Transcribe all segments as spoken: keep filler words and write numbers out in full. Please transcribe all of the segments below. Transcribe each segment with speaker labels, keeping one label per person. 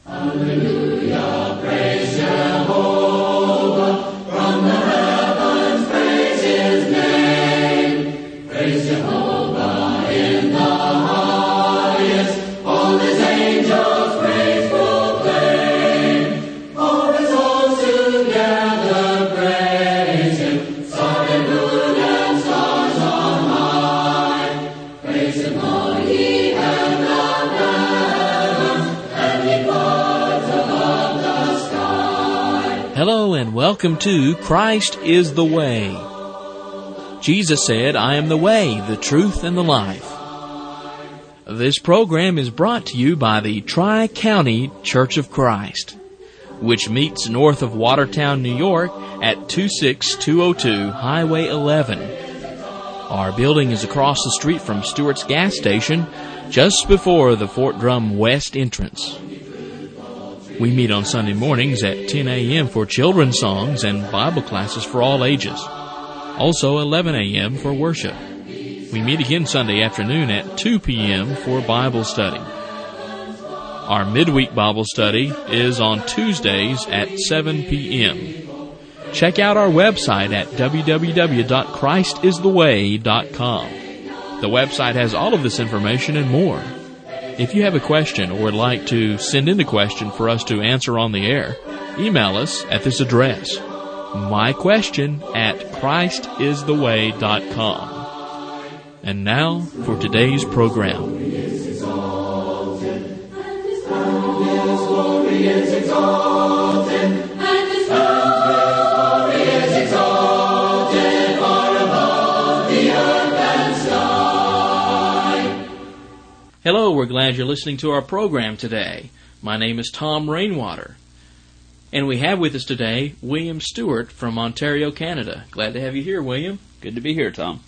Speaker 1: Hallelujah, praise Jehovah, from the heavens praise His name. Praise Jehovah in the highest, all His angels praise proclaim. All His hosts together praise Him, sun and moon and stars on high. Praise Him, all ye and the heavens, and ye clouds above the sky.
Speaker 2: Hello and welcome to Christ is the Way. Jesus said, I am the way, the truth, and the life. This program is brought to you by the Tri-County Church of Christ, which meets north of Watertown, New York at two six two oh two Highway eleven. Our building is across the street from Stewart's gas station, just before the Fort Drum West entrance. We meet on Sunday mornings at ten a.m. for children's songs and Bible classes for all ages. Also eleven a.m. for worship. We meet again Sunday afternoon at two p.m. for Bible study. Our midweek Bible study is on Tuesdays at seven p.m. Check out our website at w w w dot christ is the way dot com. The website has all of this information and more. If you have a question or would like to send in a question for us to answer on the air, email us at this address, myquestion at christ is the way dot com. And now for today's program. Hello, we're glad you're listening to our program today. My name is Tom Rainwater. And we have with us today William Stewart from Ontario, Canada. Glad to have you here, William.
Speaker 3: Good to be here, Tom.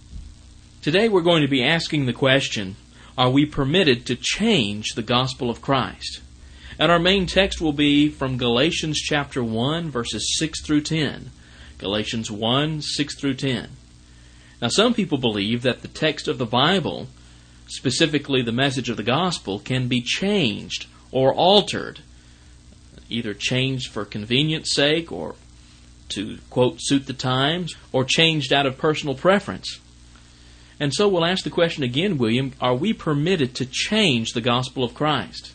Speaker 2: Today we're going to be asking the question, are we permitted to change the gospel of Christ? And our main text will be from Galatians chapter one, verses six through ten. Galatians one, six through ten. Now some people believe that the text of the Bible, specifically the message of the gospel, can be changed or altered, either changed for convenience sake or to, quote, suit the times, or changed out of personal preference. And so we'll ask the question again, William, are we permitted to change the gospel of Christ?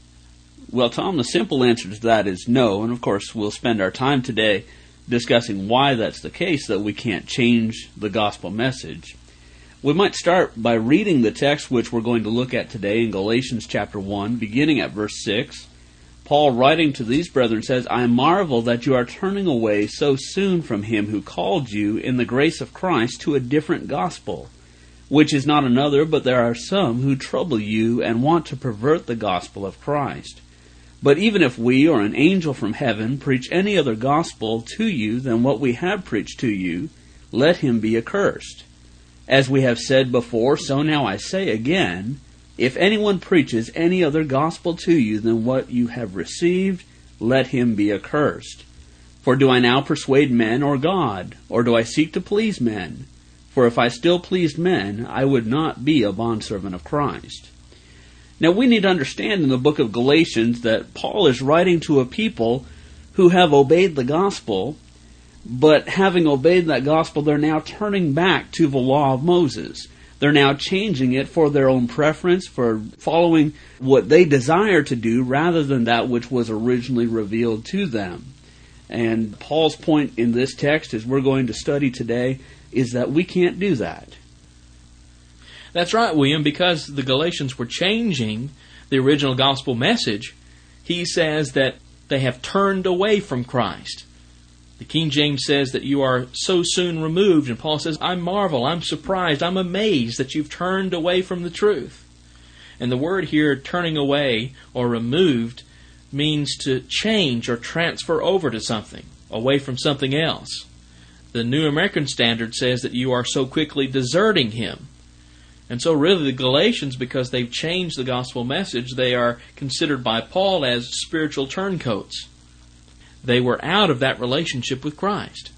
Speaker 3: Well, Tom, the simple answer to that is no, and of course we'll spend our time today discussing why that's the case, that we can't change the gospel message. We might start by reading the text which we're going to look at today in Galatians chapter one, beginning at verse six. Paul, writing to these brethren, says, I marvel that you are turning away so soon from him who called you in the grace of Christ to a different gospel, which is not another, but there are some who trouble you and want to pervert the gospel of Christ. But even if we or an angel from heaven preach any other gospel to you than what we have preached to you, let him be accursed. As we have said before, so now I say again, if anyone preaches any other gospel to you than what you have received, let him be accursed. For do I now persuade men or God, or do I seek to please men? For if I still pleased men, I would not be a bondservant of Christ. Now we need to understand in the book of Galatians that Paul is writing to a people who have obeyed the gospel, but having obeyed that gospel, they're now turning back to the law of Moses. They're now changing it for their own preference, for following what they desire to do rather than that which was originally revealed to them. And Paul's point in this text, as we're going to study today, is that we can't do that.
Speaker 2: That's right, William, because the Galatians were changing the original gospel message. He says that they have turned away from Christ. The King James says that you are so soon removed, and Paul says, I marvel, I'm surprised, I'm amazed that you've turned away from the truth. And the word here, turning away or removed, means to change or transfer over to something, away from something else. The New American Standard says that you are so quickly deserting him. And so really the Galatians, because they've changed the gospel message, they are considered by Paul as spiritual turncoats. They were out of that relationship with Christ.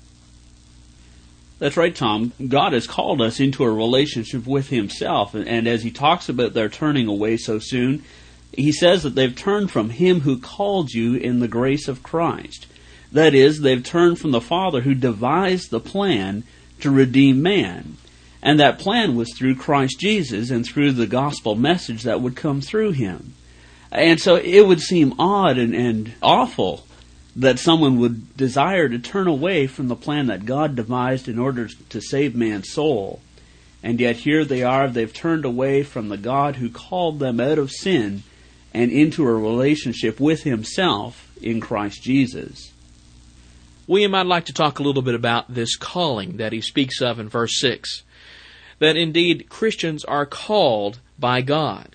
Speaker 3: That's right, Tom. God has called us into a relationship with Himself. And as He talks about their turning away so soon, He says that they've turned from Him who called you in the grace of Christ. That is, they've turned from the Father who devised the plan to redeem man. And that plan was through Christ Jesus and through the gospel message that would come through Him. And so it would seem odd and, and awful that someone would desire to turn away from the plan that God devised in order to save man's soul. And yet here they are, they've turned away from the God who called them out of sin and into a relationship with Himself in Christ Jesus.
Speaker 2: William, I'd like to talk a little bit about this calling that he speaks of in verse six. That indeed Christians are called by God.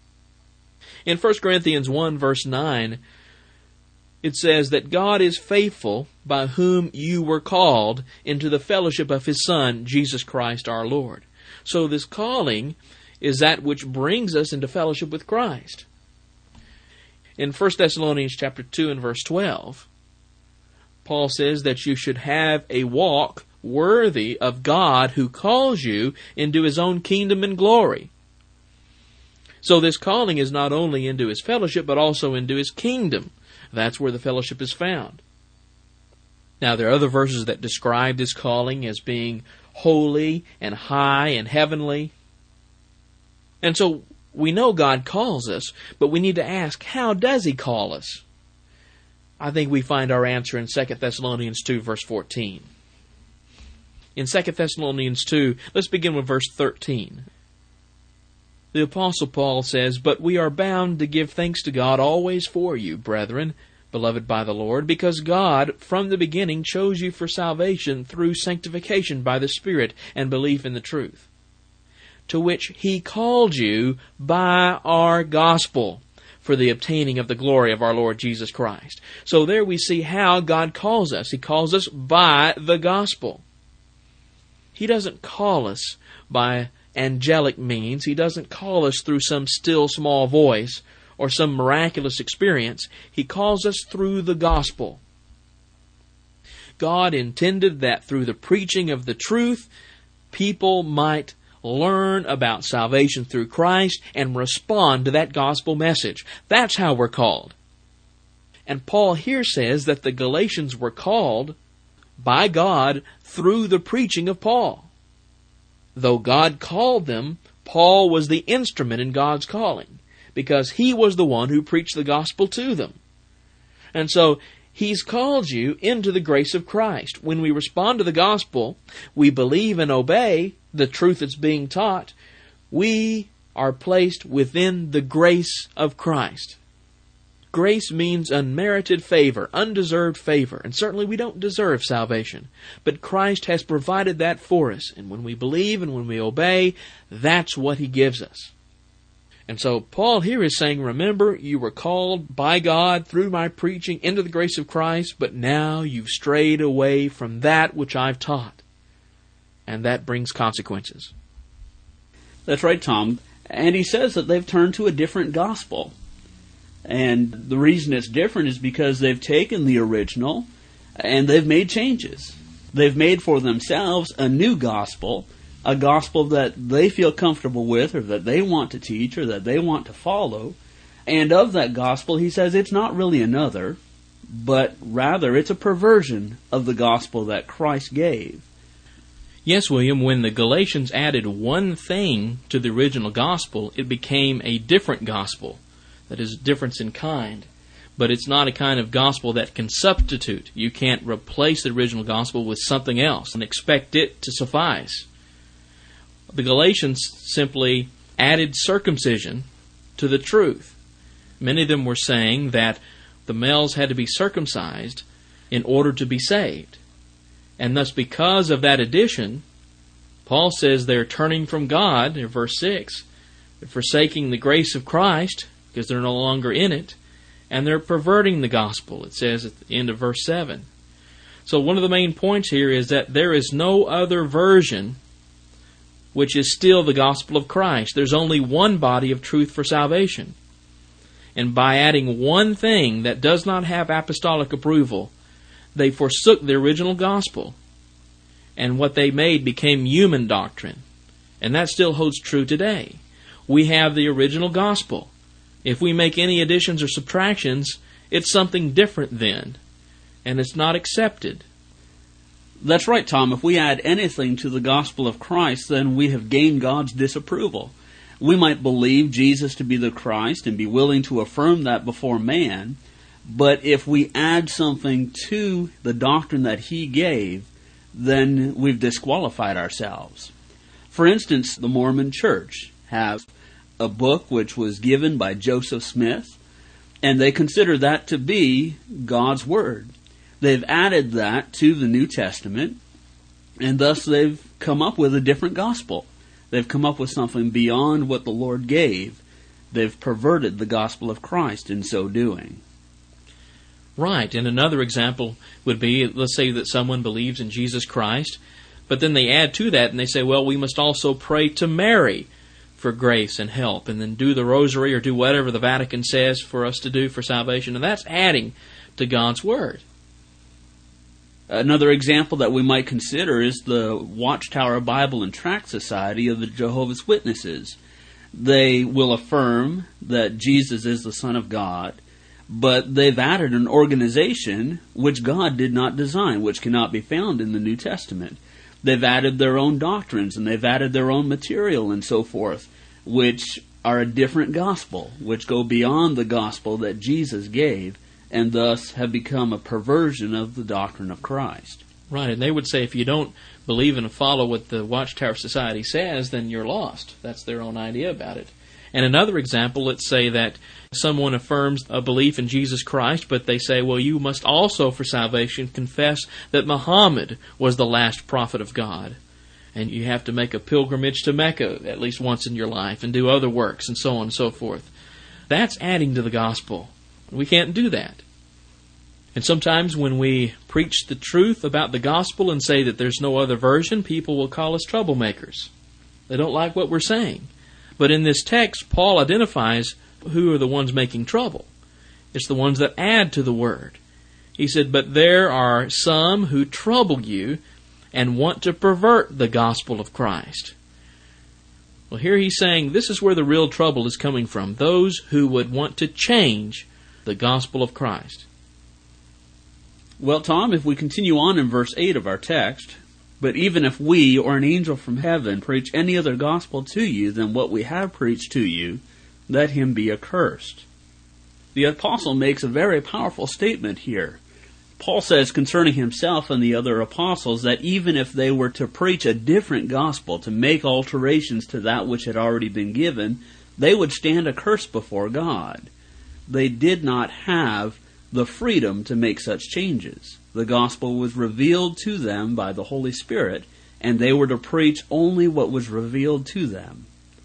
Speaker 2: In First Corinthians one verse nine, it says that God is faithful by whom you were called into the fellowship of His Son, Jesus Christ our Lord. So this calling is that which brings us into fellowship with Christ. In First Thessalonians chapter two and verse twelve, Paul says that you should have a walk worthy of God who calls you into His own kingdom and glory. So this calling is not only into His fellowship, but also into His kingdom. That's where the fellowship is found. Now, there are other verses that describe this calling as being holy and high and heavenly. And so we know God calls us, but we need to ask, how does He call us? I think we find our answer in Second Thessalonians two, verse fourteen. In Second Thessalonians two, let's begin with verse thirteen. The Apostle Paul says, "But we are bound to give thanks to God always for you, brethren, beloved by the Lord, because God from the beginning chose you for salvation through sanctification by the Spirit and belief in the truth, to which He called you by our gospel, for the obtaining of the glory of our Lord Jesus Christ." So there we see how God calls us. He calls us by the gospel. He doesn't call us by angelic means. He doesn't call us through some still small voice or some miraculous experience. He calls us through the gospel. God intended that through the preaching of the truth, people might learn about salvation through Christ and respond to that gospel message. That's how we're called. And Paul here says that the Galatians were called by God through the preaching of Paul. Though God called them, Paul was the instrument in God's calling, because he was the one who preached the gospel to them. And so He's called you into the grace of Christ. When we respond to the gospel, we believe and obey the truth that's being taught, we are placed within the grace of Christ. Grace means unmerited favor, undeserved favor, and certainly we don't deserve salvation. But Christ has provided that for us, and when we believe and when we obey, that's what He gives us. And so Paul here is saying, remember, you were called by God through my preaching into the grace of Christ, but now you've strayed away from that which I've taught. And that brings consequences.
Speaker 3: That's right, Tom. And he says that they've turned to a different gospel. And the reason it's different is because they've taken the original and they've made changes. They've made for themselves a new gospel, a gospel that they feel comfortable with, or that they want to teach, or that they want to follow. And of that gospel, he says it's not really another, but rather it's a perversion of the gospel that Christ gave.
Speaker 2: Yes, William, when the Galatians added one thing to the original gospel, it became a different gospel. That is, difference in kind. But it's not a kind of gospel that can substitute. You can't replace the original gospel with something else and expect it to suffice. The Galatians simply added circumcision to the truth. Many of them were saying that the males had to be circumcised in order to be saved. And thus, because of that addition, Paul says they're turning from God, in verse six, they're forsaking the grace of Christ, because they're no longer in it, and they're perverting the gospel, it says at the end of verse seven. So one of the main points here is that there is no other version which is still the gospel of Christ. There's only one body of truth for salvation. And by adding one thing that does not have apostolic approval, they forsook the original gospel, and what they made became human doctrine. And that still holds true today. We have the original gospel. If we make any additions or subtractions, it's something different then, and it's not accepted.
Speaker 3: That's right, Tom. If we add anything to the gospel of Christ, then we have gained God's disapproval. We might believe Jesus to be the Christ and be willing to affirm that before man, but if we add something to the doctrine that he gave, then we've disqualified ourselves. For instance, the Mormon Church has a book which was given by Joseph Smith, and they consider that to be God's Word. They've added that to the New Testament, and thus they've come up with a different gospel. They've come up with something beyond what the Lord gave. They've perverted the gospel of Christ in so doing.
Speaker 2: Right, and another example would be, let's say that someone believes in Jesus Christ, but then they add to that and they say, well, we must also pray to Mary for grace and help, and then do the rosary or do whatever the Vatican says for us to do for salvation, and that's adding to God's Word.
Speaker 3: Another example that we might consider is the Watchtower Bible and Tract Society of the Jehovah's Witnesses. They will affirm that Jesus is the Son of God, but they've added an organization which God did not design, which cannot be found in the New Testament. They've added their own doctrines, and they've added their own material and so forth, which are a different gospel, which go beyond the gospel that Jesus gave, and thus have become a perversion of the doctrine of Christ.
Speaker 2: Right, and they would say if you don't believe and follow what the Watchtower Society says, then you're lost. That's their own idea about it. And another example, let's say that someone affirms a belief in Jesus Christ, but they say, well, you must also, for salvation, confess that Muhammad was the last prophet of God. And you have to make a pilgrimage to Mecca at least once in your life and do other works and so on and so forth. That's adding to the gospel. We can't do that. And sometimes when we preach the truth about the gospel and say that there's no other version, people will call us troublemakers. They don't like what we're saying. But in this text, Paul identifies who are the ones making trouble. It's the ones that add to the word. He said, but there are some who trouble you and want to pervert the gospel of Christ. Well, here he's saying this is where the real trouble is coming from. Those who would want to change the gospel of Christ.
Speaker 3: Well, Tom, if we continue on in verse eight of our text, but even if we or an angel from heaven preach any other gospel to you than what we have preached to you, let him be accursed. The apostle makes a very powerful statement here. Paul says concerning himself and the other apostles that even if they were to preach a different gospel, to make alterations to that which had already been given, they would stand accursed before God. They did not have the freedom to make such changes. The gospel was revealed to them by the Holy Spirit, and they were to preach only what was revealed to them.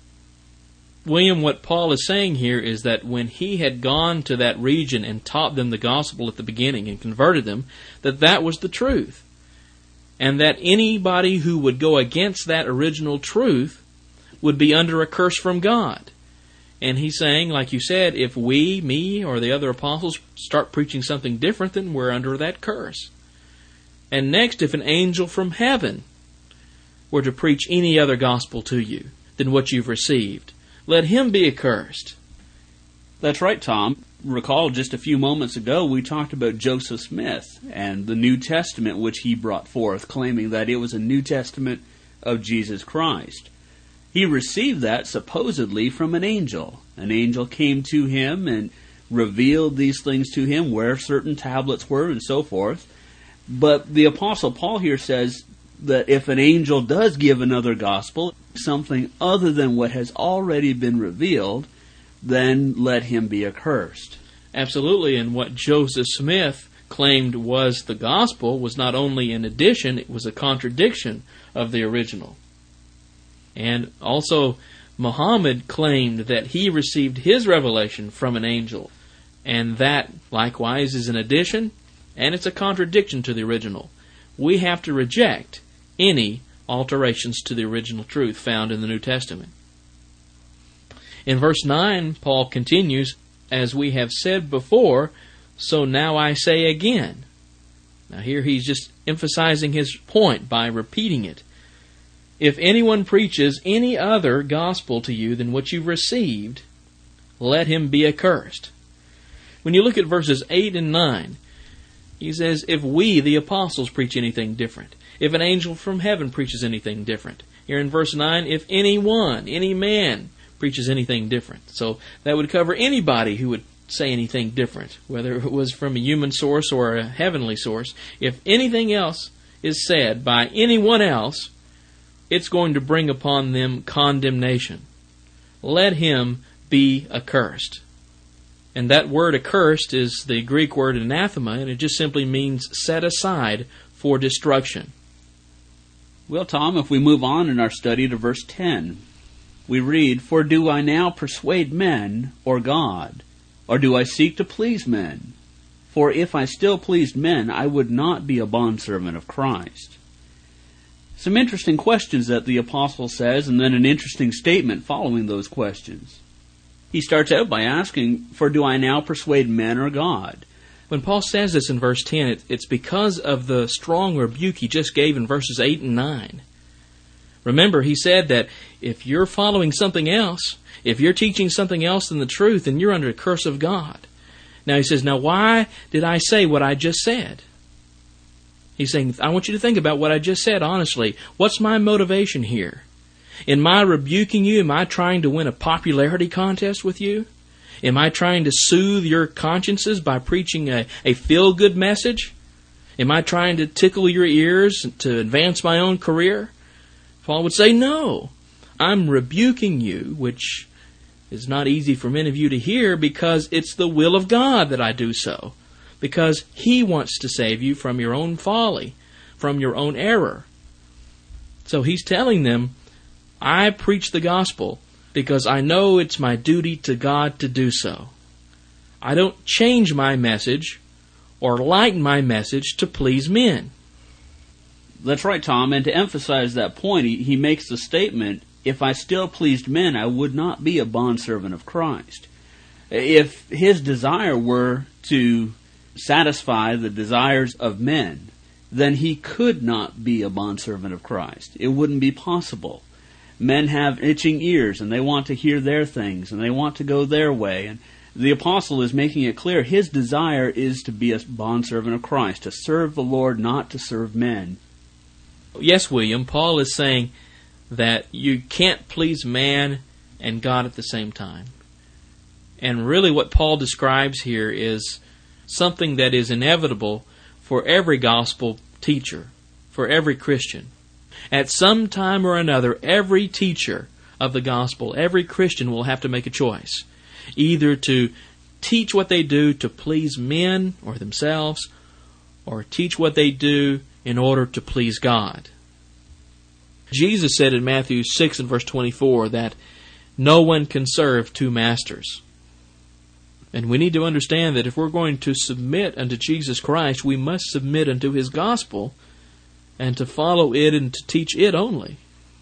Speaker 2: William, what Paul is saying here is that when he had gone to that region and taught them the gospel at the beginning and converted them, that that was the truth. And that anybody who would go against that original truth would be under a curse from God. And he's saying, like you said, if we, me, or the other apostles start preaching something different, then we're under that curse. And next, if an angel from heaven were to preach any other gospel to you than what you've received, let him be accursed.
Speaker 3: That's right, Tom. Recall just a few moments ago we talked about Joseph Smith and the New Testament which he brought forth, claiming that it was a New Testament of Jesus Christ. He received that supposedly from an angel. An angel came to him and revealed these things to him, where certain tablets were and so forth. But the Apostle Paul here says that if an angel does give another gospel, something other than what has already been revealed, then let him be accursed.
Speaker 2: Absolutely, and what Joseph Smith claimed was the gospel was not only an addition, it was a contradiction of the original. And also, Muhammad claimed that he received his revelation from an angel, and that, likewise, is an addition, and it's a contradiction to the original. We have to reject any alterations to the original truth found in the New Testament. In verse nine, Paul continues, as we have said before, so now I say again. Now here he's just emphasizing his point by repeating it. If anyone preaches any other gospel to you than what you've received, let him be accursed. When you look at verses eight and nine, he says, if we, the apostles, preach anything different, if an angel from heaven preaches anything different. Here in verse nine, if anyone, any man, preaches anything different. So that would cover anybody who would say anything different, whether it was from a human source or a heavenly source. If anything else is said by anyone else, it's going to bring upon them condemnation. Let him be accursed. And that word accursed is the Greek word anathema, and it just simply means set aside for destruction.
Speaker 3: Well, Tom, if we move on in our study to verse ten, we read, For do I now persuade men or God? Or do I seek to please men? For if I still pleased men, I would not be a bondservant of Christ. Some interesting questions that the apostle says, and then an interesting statement following those questions. He starts out by asking, For do I now persuade men or God?
Speaker 2: When Paul says this in verse ten, it, it's because of the strong rebuke he just gave in verses eight and nine. Remember, he said that if you're following something else, if you're teaching something else than the truth, then you're under the curse of God. Now he says, now why did I say what I just said? He's saying, I want you to think about what I just said honestly. What's my motivation here? In my rebuking you, am I trying to win a popularity contest with you? Am I trying to soothe your consciences by preaching a, a feel-good message? Am I trying to tickle your ears to advance my own career? Paul would say, no. I'm rebuking you, which is not easy for many of you to hear because it's the will of God that I do so. Because He wants to save you from your own folly, from your own error. So he's telling them, I preach the gospel because I know it's my duty to God to do so. I don't change my message or lighten my message to please men.
Speaker 3: That's right, Tom. And to emphasize that point, he, he makes the statement, if I still pleased men, I would not be a bondservant of Christ. If his desire were to satisfy the desires of men, then he could not be a bondservant of Christ. It wouldn't be possible. Men have itching ears, and they want to hear their things, and they want to go their way. And the apostle is making it clear his desire is to be a bondservant of Christ, to serve the Lord, not to serve men.
Speaker 2: Yes, William, Paul is saying that you can't please man and God at the same time. And really what Paul describes here is something that is inevitable for every gospel teacher, for every Christian. At some time or another, every teacher of the gospel, every Christian will have to make a choice. Either to teach what they do to please men or themselves, or teach what they do in order to please God. Jesus said in Matthew six and verse twenty-four that no one can serve two masters. And we need to understand that if we're going to submit unto Jesus Christ, we must submit unto His gospel and to follow it and to teach it only.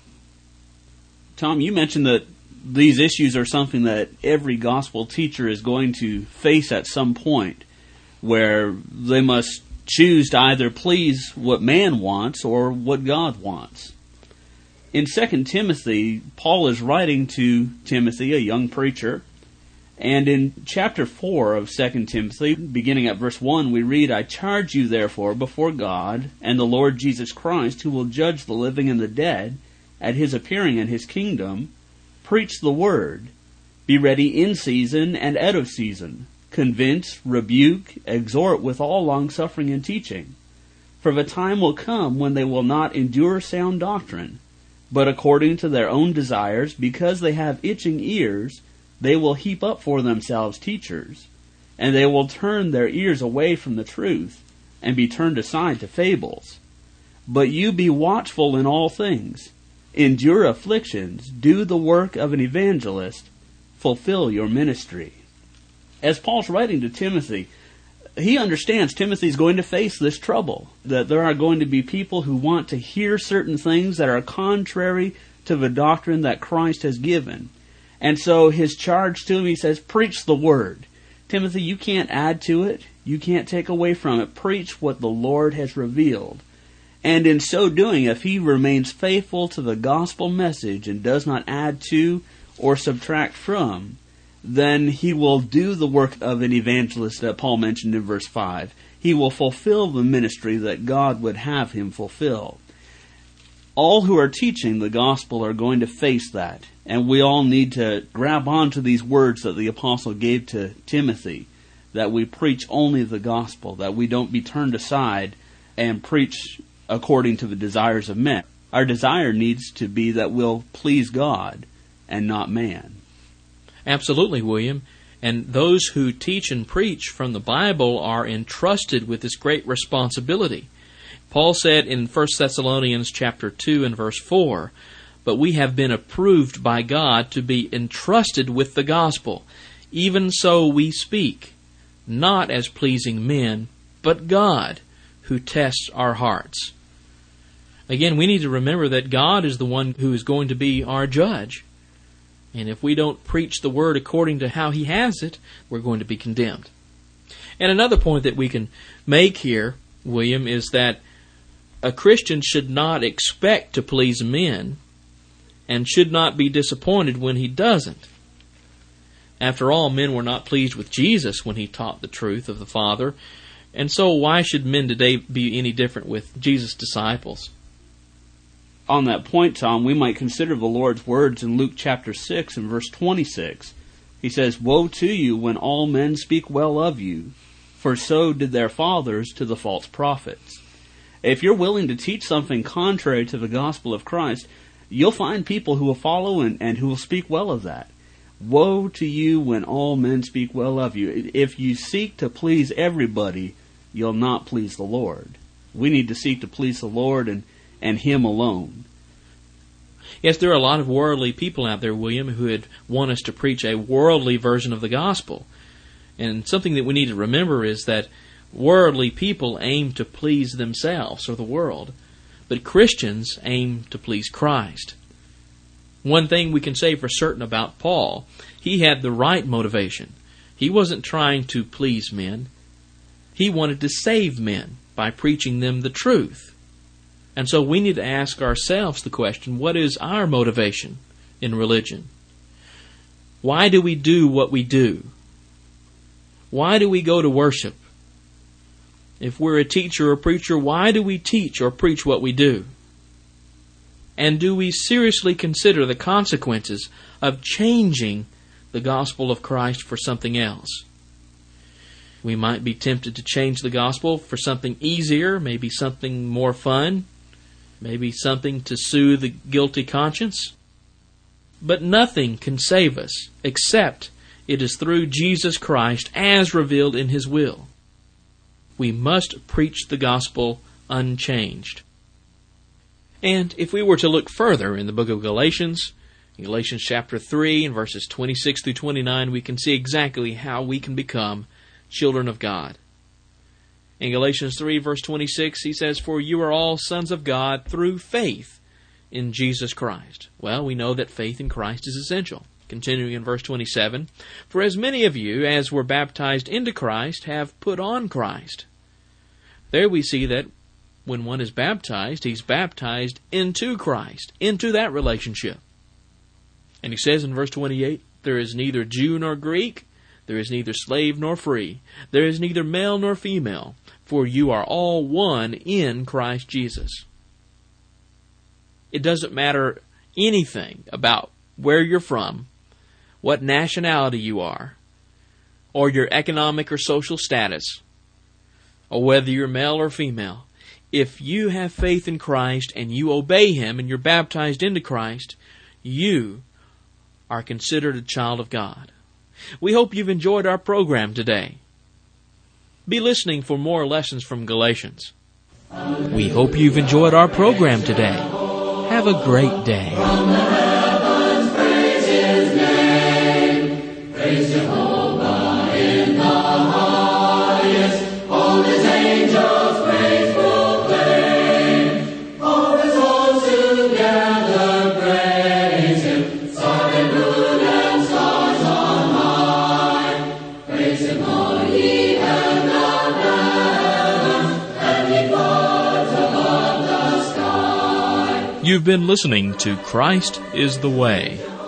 Speaker 3: Tom, you mentioned that these issues are something that every gospel teacher is going to face at some point, where they must choose to either please what man wants or what God wants. In Second Timothy, Paul is writing to Timothy, a young preacher, and in chapter four of Second Timothy, beginning at verse one, we read, I charge you therefore before God and the Lord Jesus Christ, who will judge the living and the dead at His appearing in His kingdom, preach the word, be ready in season and out of season, convince, rebuke, exhort with all longsuffering and teaching. For the time will come when they will not endure sound doctrine, but according to their own desires, because they have itching ears, they will heap up for themselves teachers, and they will turn their ears away from the truth, and be turned aside to fables. But you be watchful in all things, endure afflictions, do the work of an evangelist, fulfill your ministry. As Paul's writing to Timothy, he understands Timothy's going to face this trouble, that there are going to be people who want to hear certain things that are contrary to the doctrine that Christ has given. And so his charge to him, he says, preach the word. Timothy, you can't add to it. You can't take away from it. Preach what the Lord has revealed. And in so doing, if he remains faithful to the gospel message and does not add to or subtract from, then he will do the work of an evangelist that Paul mentioned in verse five. He will fulfill the ministry that God would have him fulfill. All who are teaching the gospel are going to face that, and we all need to grab onto these words that the apostle gave to Timothy, that we preach only the gospel, that we don't be turned aside and preach according to the desires of men. Our desire needs to be that we'll please God and not man.
Speaker 2: Absolutely, William. And those who teach and preach from the Bible are entrusted with this great responsibility. Paul said in First Thessalonians chapter two and verse four, "But we have been approved by God to be entrusted with the gospel. Even so we speak, not as pleasing men, but God, who tests our hearts." Again, we need to remember that God is the one who is going to be our judge. And if we don't preach the Word according to how He has it, we're going to be condemned. And another point that we can make here, William, is that a Christian should not expect to please men and should not be disappointed when he doesn't. After all, men were not pleased with Jesus when He taught the truth of the Father, and so why should men today be any different with Jesus' disciples?
Speaker 3: On that point, Tom, we might consider the Lord's words in Luke chapter six and verse twenty-six. He says, "Woe to you when all men speak well of you, for so did their fathers to the false prophets." If you're willing to teach something contrary to the gospel of Christ, you'll find people who will follow and, and who will speak well of that. Woe to you when all men speak well of you. If you seek to please everybody, you'll not please the Lord. We need to seek to please the Lord and and Him alone.
Speaker 2: Yes, there are a lot of worldly people out there, William, who would want us to preach a worldly version of the gospel. And something that we need to remember is that worldly people aim to please themselves or the world, but Christians aim to please Christ. One thing we can say for certain about Paul, he had the right motivation. He wasn't trying to please men. He wanted to save men by preaching them the truth. And so we need to ask ourselves the question, what is our motivation in religion? Why do we do what we do? Why do we go to worship? If we're a teacher or preacher, why do we teach or preach what we do? And do we seriously consider the consequences of changing the gospel of Christ for something else? We might be tempted to change the gospel for something easier, maybe something more fun, maybe something to soothe the guilty conscience. But nothing can save us except it is through Jesus Christ as revealed in His will. We must preach the gospel unchanged. And if we were to look further in the book of Galatians, in Galatians chapter three and verses twenty-six through twenty-nine, we can see exactly how we can become children of God. In Galatians three, verse twenty-six, he says, "For you are all sons of God through faith in Jesus Christ." Well, we know that faith in Christ is essential. Continuing in verse twenty-seven, "For as many of you as were baptized into Christ have put on Christ." There we see that when one is baptized, he's baptized into Christ, into that relationship. And he says in verse twenty-eight, "There is neither Jew nor Greek, there is neither slave nor free, there is neither male nor female, for you are all one in Christ Jesus." It doesn't matter anything about where you're from, what nationality you are, or your economic or social status, or whether you're male or female. If you have faith in Christ and you obey Him and you're baptized into Christ, you are considered a child of God. We hope you've enjoyed our program today. Be listening for more lessons from Galatians. We hope you've enjoyed our program today. Have a great day.
Speaker 1: From the heavens, praise His name. Praise Jehovah in the highest. All His angels praise proclaim. All His hosts together praise Him. Sun and moon and stars on high. Praise Him, all ye heaven heavens, and ye clouds above the sky.
Speaker 2: You've been listening to Christ is the Way.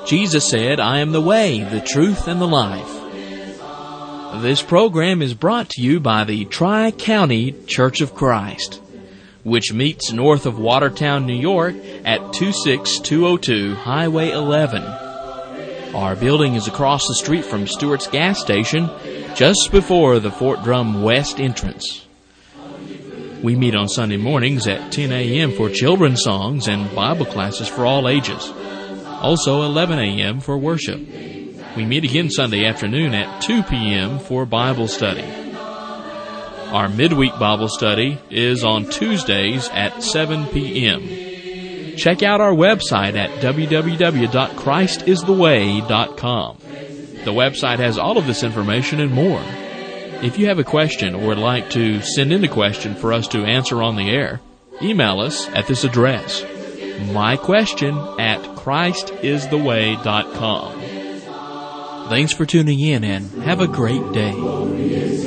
Speaker 2: Jesus said, I am the way, the truth, and the life. This program is brought to you by the Tri-County Church of Christ, which meets north of Watertown, New York at two six two oh two Highway eleven. Our building is across the street from Stewart's gas station, just before the Fort Drum West entrance. We meet on Sunday mornings at ten a.m. for children's songs and Bible classes for all ages. Also eleven a.m. for worship. We meet again Sunday afternoon at two p.m. for Bible study. Our midweek Bible study is on Tuesdays at seven p.m. Check out our website at w w w dot christ is the way dot com. The website has all of this information and more. If you have a question or would like to send in a question for us to answer on the air, email us at this address, myquestion at christ is the way dot com. Thanks for tuning in and have a great day.